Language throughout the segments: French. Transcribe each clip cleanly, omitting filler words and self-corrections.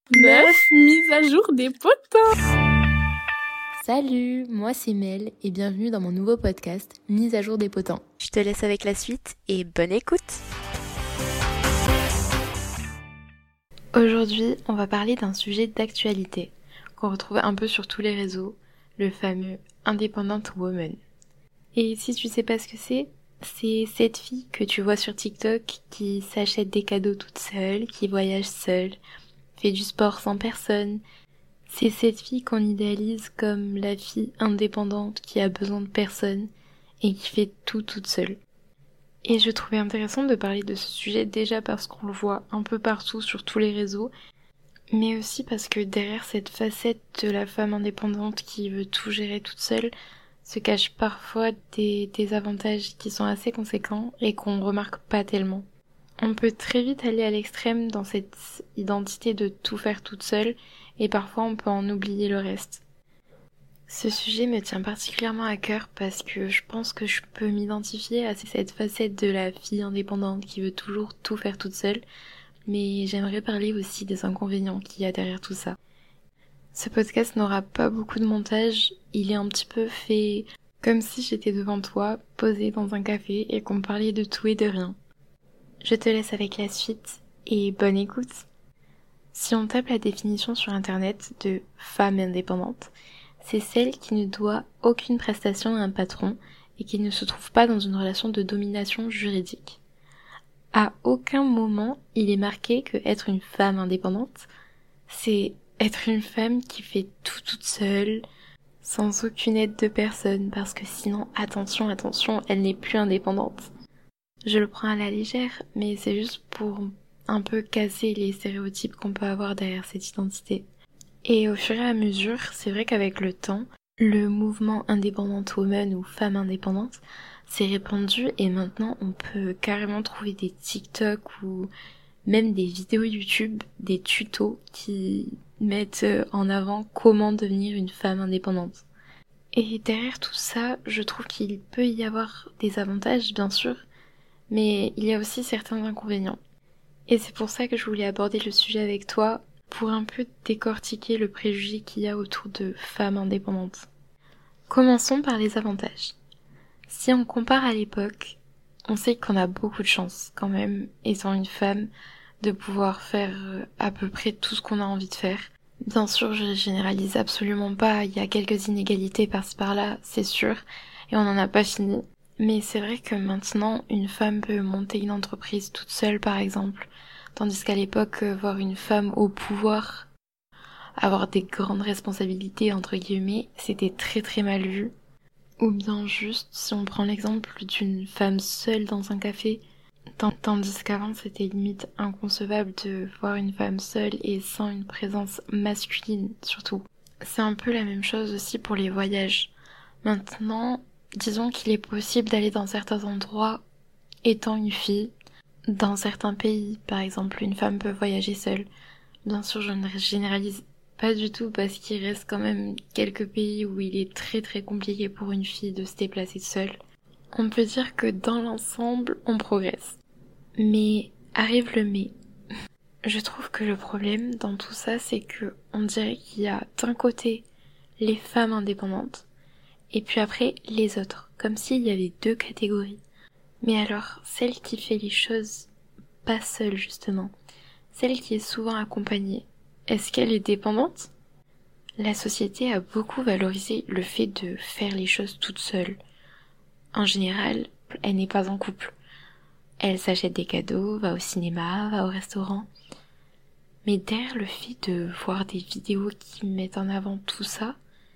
Meuf, mise à jour des potins. Salut, moi c'est Mel et bienvenue dans mon nouveau podcast Mise à jour des potins. Je te laisse avec la suite et bonne écoute. Aujourd'hui, on va parler d'un sujet d'actualité qu'on retrouve un peu sur tous les réseaux, le fameux Independent Woman. Et si tu sais pas ce que c'est cette fille que tu vois sur TikTok qui s'achète des cadeaux toute seule, qui voyage seule, fait du sport sans personne. C'est cette fille qu'on idéalise comme la fille indépendante qui a besoin de personne et qui fait tout toute seule. Et je trouvais intéressant de parler de ce sujet déjà parce qu'on le voit un peu partout sur tous les réseaux, mais aussi parce que derrière cette facette de la femme indépendante qui veut tout gérer toute seule, se cachent parfois des avantages qui sont assez conséquents et qu'on remarque pas tellement. On peut très vite aller à l'extrême dans cette identité de tout faire toute seule et parfois on peut en oublier le reste. Ce sujet me tient particulièrement à cœur parce que je pense que je peux m'identifier à cette facette de la fille indépendante qui veut toujours tout faire toute seule, mais j'aimerais parler aussi des inconvénients qu'il y a derrière tout ça. Ce podcast n'aura pas beaucoup de montage, il est un petit peu fait comme si j'étais devant toi, posée dans un café et qu'on parlait de tout et de rien. Je te laisse avec la suite et bonne écoute. Si on tape la définition sur internet de femme indépendante, c'est celle qui ne doit aucune prestation à un patron et qui ne se trouve pas dans une relation de domination juridique. À aucun moment il est marqué que être une femme indépendante, c'est être une femme qui fait tout toute seule, sans aucune aide de personne, parce que sinon, attention, elle n'est plus indépendante. Je le prends à la légère, mais c'est juste pour un peu casser les stéréotypes qu'on peut avoir derrière cette identité. Et au fur et à mesure, c'est vrai qu'avec le temps, le mouvement Independent Woman ou femme indépendante s'est répandu et maintenant on peut carrément trouver des TikTok ou même des vidéos YouTube, des tutos qui mettent en avant comment devenir une femme indépendante. Et derrière tout ça, je trouve qu'il peut y avoir des avantages bien sûr, mais il y a aussi certains inconvénients. Et c'est pour ça que je voulais aborder le sujet avec toi, pour un peu décortiquer le préjugé qu'il y a autour de femmes indépendantes. Commençons par les avantages. Si on compare à l'époque, on sait qu'on a beaucoup de chance quand même, étant une femme, de pouvoir faire à peu près tout ce qu'on a envie de faire. Bien sûr, je généralise absolument pas, il y a quelques inégalités par-ci par-là, c'est sûr, et on n'en a pas fini. Mais c'est vrai que maintenant, une femme peut monter une entreprise toute seule par exemple, tandis qu'à l'époque, voir une femme au pouvoir, avoir des grandes responsabilités entre guillemets, c'était très très mal vu. Ou bien juste, si on prend l'exemple d'une femme seule dans un café, tandis qu'avant c'était limite inconcevable de voir une femme seule et sans une présence masculine surtout. C'est un peu la même chose aussi pour les voyages. Maintenant, disons qu'il est possible d'aller dans certains endroits étant une fille. Dans certains pays, par exemple, une femme peut voyager seule. Bien sûr, je ne généralise pas du tout parce qu'il reste quand même quelques pays où il est très très compliqué pour une fille de se déplacer seule. On peut dire que dans l'ensemble, on progresse. Mais arrive le mais. Je trouve que le problème dans tout ça, c'est que on dirait qu'il y a d'un côté les femmes indépendantes et puis après les autres, comme s'il y avait deux catégories. Mais alors, celle qui fait les choses pas seule justement, celle qui est souvent accompagnée, est-ce qu'elle est dépendante ? La société a beaucoup valorisé le fait de faire les choses toute seule. En général, elle n'est pas en couple. Elle s'achète des cadeaux, va au cinéma, va au restaurant. Mais derrière le fait de voir des vidéos qui mettent en avant tout ça,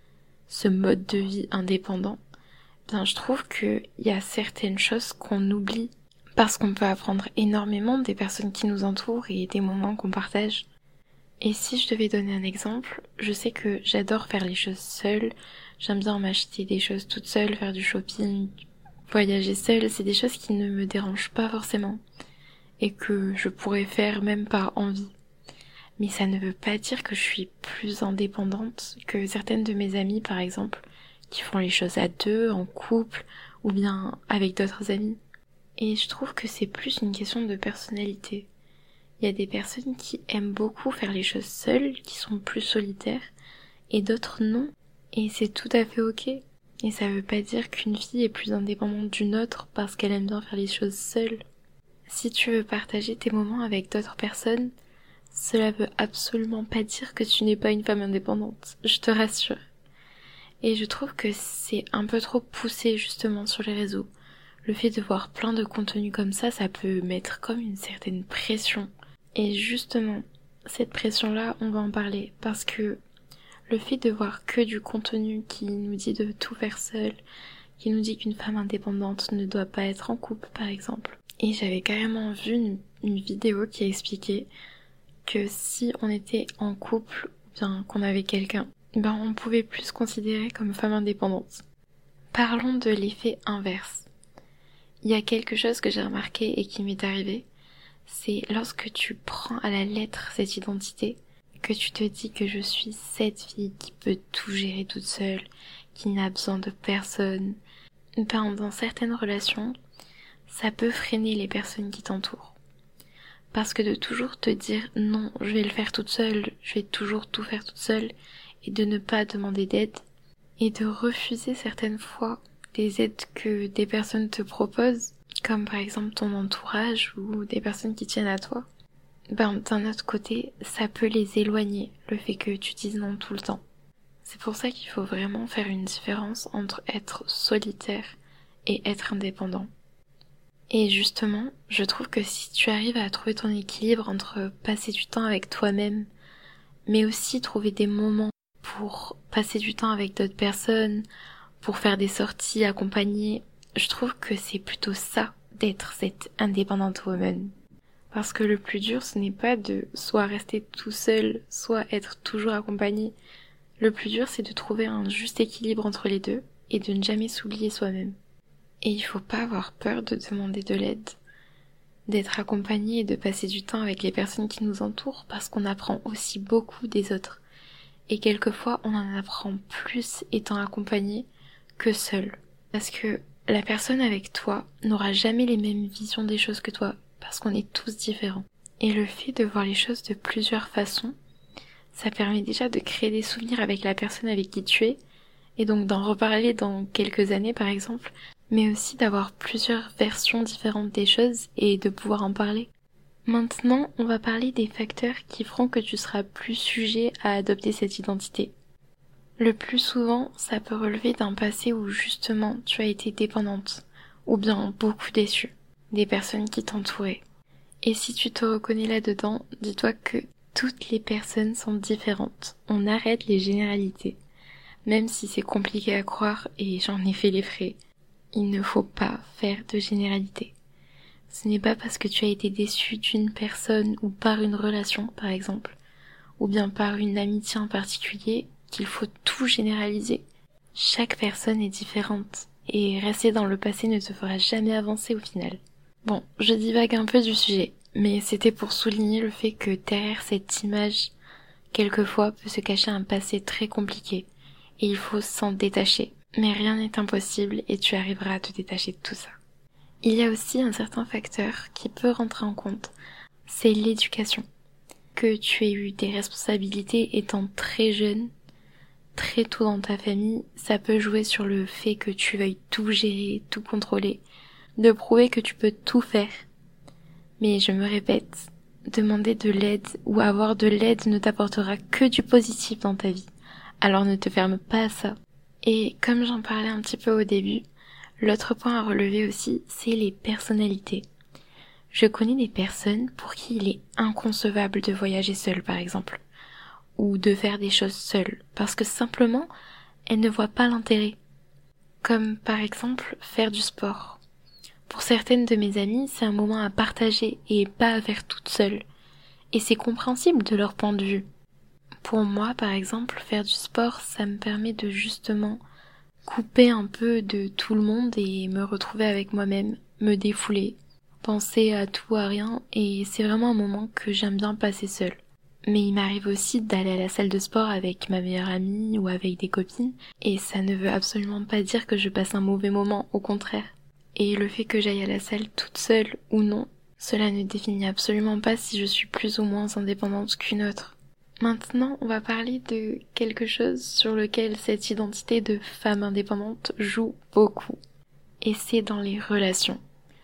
ce mode de vie indépendant, bien je trouve qu'il y a certaines choses qu'on oublie parce qu'on peut apprendre énormément des personnes qui nous entourent et des moments qu'on partage. Et si je devais donner un exemple, je sais que j'adore faire les choses seule, j'aime bien m'acheter des choses toute seule, faire du shopping, voyager seule, c'est des choses qui ne me dérangent pas forcément et que je pourrais faire même par envie. Mais ça ne veut pas dire que je suis plus indépendante que certaines de mes amies par exemple, qui font les choses à deux, en couple ou bien avec d'autres amis. Et je trouve que c'est plus une question de personnalité. Il y a des personnes qui aiment beaucoup faire les choses seules, qui sont plus solitaires, et d'autres non. Et c'est tout à fait ok. Et ça veut pas dire qu'une fille est plus indépendante d'une autre parce qu'elle aime bien faire les choses seule. Si tu veux partager tes moments avec d'autres personnes, cela veut absolument pas dire que tu n'es pas une femme indépendante, je te rassure. Et je trouve que c'est un peu trop poussé justement sur les réseaux. Le fait de voir plein de contenus comme ça peut mettre comme une certaine pression. Et justement, cette pression-là, on va en parler parce que le fait de voir que du contenu qui nous dit de tout faire seule, qui nous dit qu'une femme indépendante ne doit pas être en couple par exemple. Et j'avais carrément vu une vidéo qui expliquait que si on était en couple ou bien qu'on avait quelqu'un, on pouvait plus se considérer comme femme indépendante. Parlons de l'effet inverse. Il y a quelque chose que j'ai remarqué et qui m'est arrivé, c'est lorsque tu prends à la lettre cette identité, que tu te dis que je suis cette fille qui peut tout gérer toute seule, qui n'a besoin de personne. Dans certaines relations, ça peut freiner les personnes qui t'entourent. Parce que de toujours te dire non, je vais le faire toute seule, je vais toujours tout faire toute seule, et de ne pas demander d'aide, et de refuser certaines fois des aides que des personnes te proposent, comme par exemple ton entourage ou des personnes qui tiennent à toi, d'un autre côté, ça peut les éloigner, le fait que tu dises non tout le temps. C'est pour ça qu'il faut vraiment faire une différence entre être solitaire et être indépendant. Et justement, je trouve que si tu arrives à trouver ton équilibre entre passer du temps avec toi-même, mais aussi trouver des moments pour passer du temps avec d'autres personnes, pour faire des sorties accompagnées, je trouve que c'est plutôt ça d'être cette independent woman. Parce que le plus dur, ce n'est pas de soit rester tout seul, soit être toujours accompagné. Le plus dur, c'est de trouver un juste équilibre entre les deux et de ne jamais s'oublier soi-même. Et il faut pas avoir peur de demander de l'aide, d'être accompagné et de passer du temps avec les personnes qui nous entourent parce qu'on apprend aussi beaucoup des autres. Et quelquefois, on en apprend plus étant accompagné que seul. Parce que la personne avec toi n'aura jamais les mêmes visions des choses que toi, parce qu'on est tous différents. Et le fait de voir les choses de plusieurs façons, ça permet déjà de créer des souvenirs avec la personne avec qui tu es, et donc d'en reparler dans quelques années par exemple, mais aussi d'avoir plusieurs versions différentes des choses et de pouvoir en parler. Maintenant, on va parler des facteurs qui feront que tu seras plus sujet à adopter cette identité. Le plus souvent, ça peut relever d'un passé où justement tu as été dépendante, ou bien beaucoup déçue, des personnes qui t'entouraient. Et si tu te reconnais là-dedans, dis-toi que toutes les personnes sont différentes. On arrête les généralités. Même si c'est compliqué à croire et j'en ai fait les frais, il ne faut pas faire de généralité. Ce n'est pas parce que tu as été déçu d'une personne ou par une relation, par exemple, ou bien par une amitié en particulier, qu'il faut tout généraliser. Chaque personne est différente, et rester dans le passé ne te fera jamais avancer au final. Bon, je divague un peu du sujet, mais c'était pour souligner le fait que derrière cette image, quelquefois peut se cacher un passé très compliqué, et il faut s'en détacher. Mais rien n'est impossible et tu arriveras à te détacher de tout ça. Il y a aussi un certain facteur qui peut rentrer en compte, c'est l'éducation. Que tu aies eu des responsabilités étant très jeune, très tôt dans ta famille, ça peut jouer sur le fait que tu veuilles tout gérer, tout contrôler, de prouver que tu peux tout faire. Mais je me répète, demander de l'aide ou avoir de l'aide ne t'apportera que du positif dans ta vie. Alors ne te ferme pas à ça. Et comme j'en parlais un petit peu au début, l'autre point à relever aussi, c'est les personnalités. Je connais des personnes pour qui il est inconcevable de voyager seule par exemple, ou de faire des choses seule, parce que simplement, elles ne voient pas l'intérêt. Comme par exemple faire du sport. Pour certaines de mes amies, c'est un moment à partager et pas à faire toute seule. Et c'est compréhensible de leur point de vue. Pour moi, par exemple, faire du sport, ça me permet de justement couper un peu de tout le monde et me retrouver avec moi-même, me défouler, penser à tout, à rien, et c'est vraiment un moment que j'aime bien passer seule. Mais il m'arrive aussi d'aller à la salle de sport avec ma meilleure amie ou avec des copines, et ça ne veut absolument pas dire que je passe un mauvais moment, au contraire. Et le fait que j'aille à la salle toute seule ou non, Cela ne définit absolument pas si je suis plus ou moins indépendante qu'une autre. Maintenant, on va parler de quelque chose sur lequel cette identité de femme indépendante joue beaucoup. Et c'est dans les relations.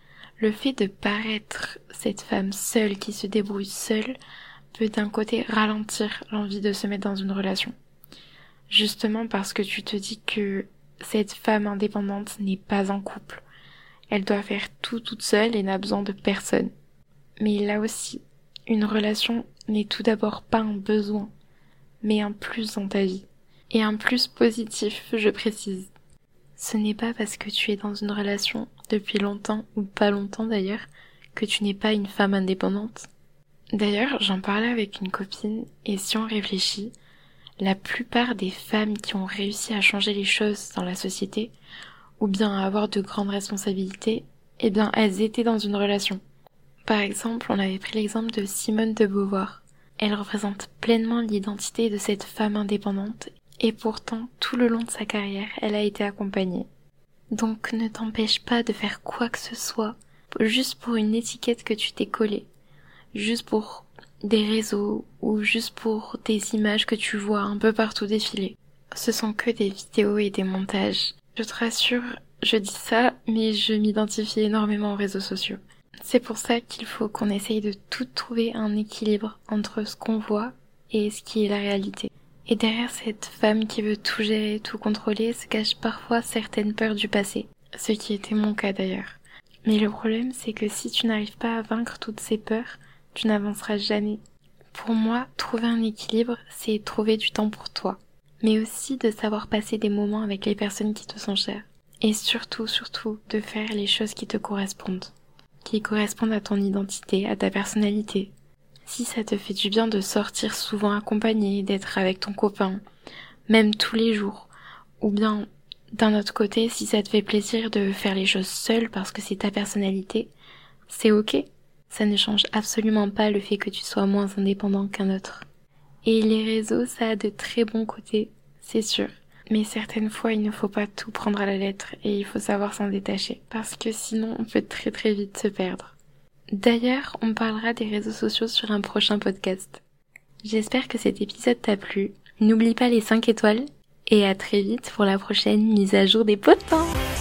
Le fait de paraître cette femme seule qui se débrouille seule peut d'un côté ralentir l'envie de se mettre dans une relation. Justement parce que tu te dis que cette femme indépendante n'est pas en couple. Elle doit faire tout toute seule et n'a besoin de personne. Mais là aussi, une relation n'est tout d'abord pas un besoin, mais un plus dans ta vie. Et un plus positif, je précise. Ce n'est pas parce que tu es dans une relation depuis longtemps, ou pas longtemps d'ailleurs, que tu n'es pas une femme indépendante. D'ailleurs, j'en parlais avec une copine, et si on réfléchit, la plupart des femmes qui ont réussi à changer les choses dans la société, ou bien à avoir de grandes responsabilités, eh bien elles étaient dans une relation. Par exemple, on avait pris l'exemple de Simone de Beauvoir. Elle représente pleinement l'identité de cette femme indépendante, et pourtant, tout le long de sa carrière, elle a été accompagnée. Donc ne t'empêche pas de faire quoi que ce soit, juste pour une étiquette que tu t'es collée, juste pour des réseaux ou juste pour des images que tu vois un peu partout défiler. Ce sont que des vidéos et des montages. Je te rassure, je dis ça, mais je m'identifie énormément aux réseaux sociaux. C'est pour ça qu'il faut qu'on essaye de tout trouver un équilibre entre ce qu'on voit et ce qui est la réalité. Et derrière cette femme qui veut tout gérer, tout contrôler, se cachent parfois certaines peurs du passé. Ce qui était mon cas d'ailleurs. Mais le problème, c'est que si tu n'arrives pas à vaincre toutes ces peurs, tu n'avanceras jamais. Pour moi, trouver un équilibre, c'est trouver du temps pour toi. Mais aussi de savoir passer des moments avec les personnes qui te sont chères. Et surtout, de faire les choses qui te correspondent. Qui correspondent à ton identité, à ta personnalité. Si ça te fait du bien de sortir souvent accompagné, d'être avec ton copain, même tous les jours, ou bien d'un autre côté, si ça te fait plaisir de faire les choses seul parce que c'est ta personnalité, c'est ok. Ça ne change absolument pas le fait que tu sois moins indépendant qu'un autre. Et les réseaux, ça a de très bons côtés, c'est sûr. Mais certaines fois, il ne faut pas tout prendre à la lettre et il faut savoir s'en détacher. Parce que sinon, on peut très très vite se perdre. D'ailleurs, on parlera des réseaux sociaux sur un prochain podcast. J'espère que cet épisode t'a plu. N'oublie pas les 5 étoiles et à très vite pour la prochaine mise à jour des potins.